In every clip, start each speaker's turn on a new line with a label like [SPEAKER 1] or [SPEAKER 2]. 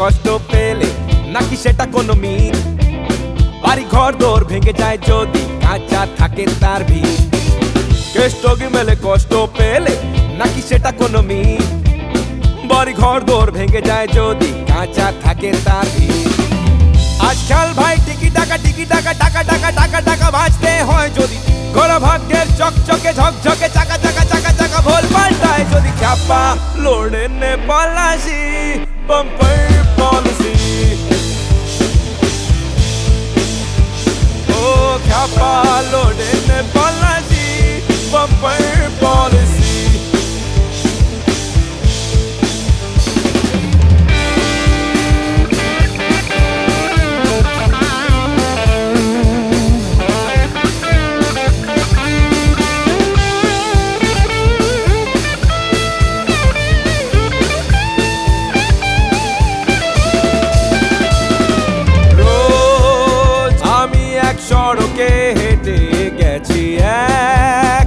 [SPEAKER 1] কষ্ট পেলে নাকি সেটা কোনো মিথ? বাড়ি ঘর দৌড় ভেঙে যায় যদি কাঁচা থাকে তার ভিত। কেষ্ট মেলে কষ্ট পেলে নাকি সেটা কোনো মিথ? বাড়ি ঘর দৌড় ভেঙে যায় যদি কাঁচা থাকে তার ভিত। আজকাল ভাই টিকি টাকা টাকা টাকা টাকা টাকা বাঁচতে হয় যদি ঘোড়া ভাগ্যের চকচকে ঝকঝকে চাকা চাকা চাকা চাকা ভোল পাল্টায় যদি খ্যাপা লোড়ে নে পলাশি বাম্পার পলিসি। ও খ্যাপা লোড়ে নে পলাশি বাম্পার পলিসি। সড়কে হেঁটে গেছি এক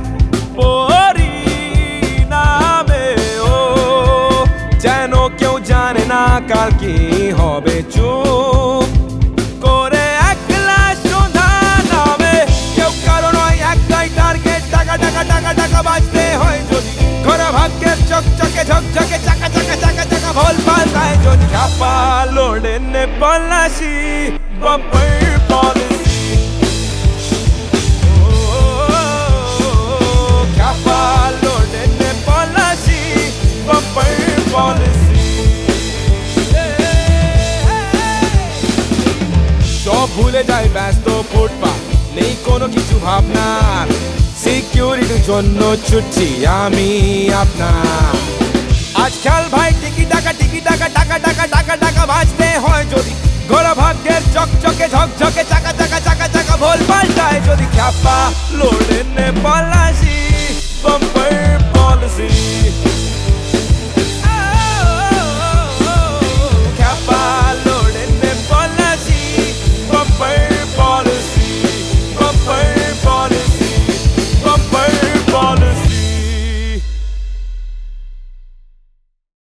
[SPEAKER 1] পরিণামে, ও যেন কেউ জানে না কাল কি হবে, চুপ করে একলা সন্ধ্যা নামে। কেউ কারো নয়, একটাই টার্গেট, টাকা টাকা টাকা টাকা বাঁচতে হয় যদি ঘোড়া ভাগ্যের চকচকে ঝকঝকে চাকা চাকা চাকা চাকা ভোল পাল্টায় যদি খ্যাপা লোড়ে নে পলাশি বাম্পার পলিসি। সব ভুলে যায় ব্যস্ত ফুটপাত, নেই কোনো কিছু ভাবনার, সিকিউরিটির জন্য ছুটছি আমি আপনার। আজকাল ভাই টিকি টাকা টাকা টাকা টাকা টাকা বাঁচতে হয় যদি ঘোড়া ভাগ্যের চকচকে ঝকঝকে চাকা চাকা চাকা চাকা ভোল পাল্টায় যদি খ্যাপা লোড়ে নে পলাশি বাম্পার পলিসি।